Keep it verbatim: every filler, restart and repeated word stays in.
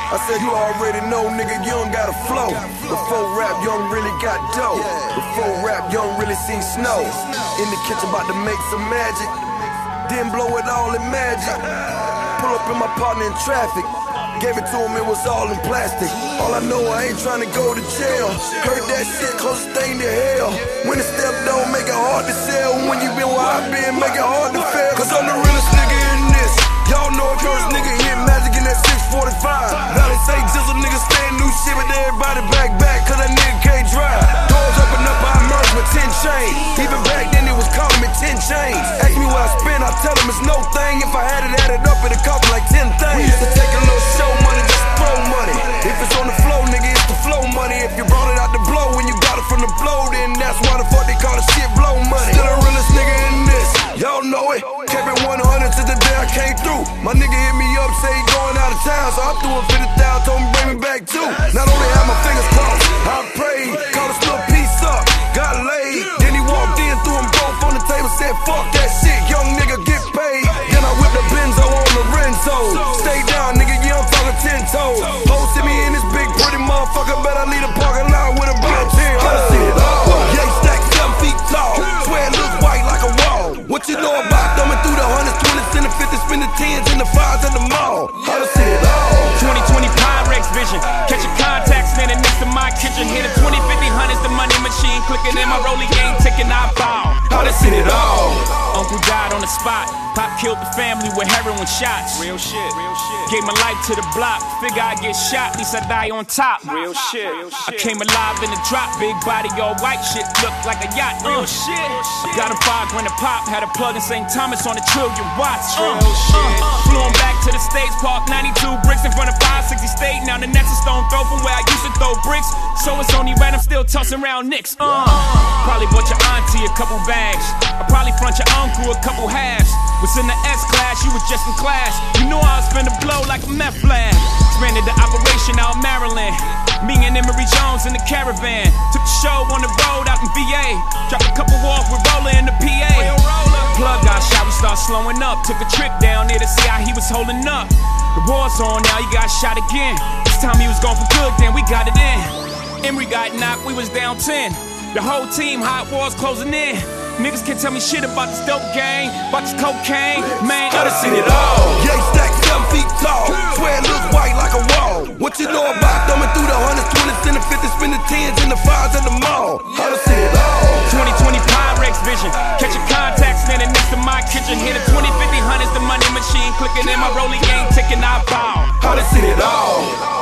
I said, you already know, nigga, you don't got a flow. Before rap, you don't really got dough. Before rap, you don't really seen snow. In the kitchen, about to make some magic. Then blow it all in magic. Pull up in my partner in traffic. Gave it to him, it was all in plastic. All I know, I ain't trying to go to jail. Heard that shit, closest thing to hell. When the step don't make it hard to sell. When you been where I been, make it hard to fail. Cause I'm the realest nigga in this. Y'all know a first nigga hit magic in that six forty-five. Now they say jizzle niggas stand new shit, but everybody back back, cause that nigga can't drive. Doors open up, I emerge with ten chains. Even back then it was calling me ten chains. Ask me what I spend, I tell them it's no thing. If I had it added up, it'd cost me like ten things. We used to take a little show money, just throw money. If it's on the flow, nigga, it's the flow money. If you brought it out the blow, when you got it from the blow, then that's why the fuck they call the shit blow money. Still the realest nigga in this, y'all know it. Kept it one hundred to the day I came through. My nigga hit me up, say he going out of town, so I threw him fifty thousand, told him bring me back too. Not only had my fingers crossed, I prayed, called a little piece up, got laid. Then he walked in, threw them both on the table, said fuck that shit, young nigga get paid. Then I whipped the Benzo on the Renzo. Stay down, nigga, yeah, I'm talking ten toes. Posted me in this big pretty motherfucker, bet I leave the parking lot with a blood tear. I done seen it all. Yeah, he stacked seven feet tall, swear it looks white like a wall. What you know about thumbing through the hundreds, twenties, and the fifties, spin the tens and the fives at the mall? I done seen it all. twenty twenty Pyrex vision, catching contacts standing next to my kitchen. Hit a twenty, fifty, hundreds, the money machine clicking in my rolling game, ticking, I bow. I done seen it all. Uncle died on the spot, Pop killed the family with heroin shots. Real shit, real shit. Gave my life to the block, figure I get shot, at least I die on top. Real shit, real I shit. came alive in the drop, big body, all white shit, looked like a yacht. Real Uh. shit, real shit. Got a five grand a pop, had a plug in Saint Thomas on the trillion watts. Uh, Real shit. uh, flew on back to the States, parked ninety-two bricks in front of five sixty State. Now the next is stone throw from where I used to throw bricks. So it's only right, I'm still tossing around nicks. Uh, probably bought your auntie a couple bags. I probably front your uncle a couple halves. Was in the S class, you was just in class. You knew I was finna blow like a meth lab. Expanded the operation out Maryland. Me and Emery Jones in the caravan. Took the show on the road out in V A. Dropped a couple off with Roller in the P A. Plug got shot, we start slowing up. Took a trip down there to see how he was holding up. The war's on now, he got shot again. This time he was gone for good, then we got it in. Emery got knocked, we was down ten. The whole team, hot wars closing in. Niggas can't tell me shit about this dope gang, about this cocaine, man. I done seen it all. Yeah, he stacked seven feet tall, swear it looks white like a wall. What you know about thumbing through the hundreds, twenties, and the fifties, spin the tens and the fives at the mall? I done seen it all. twenty twenty Pyrex vision, catching contacts standing next to my kitchen. Hit a twenty, fifty, hundreds, the money machine clicking in my rolling game, ticking, I bow. I done seen it all.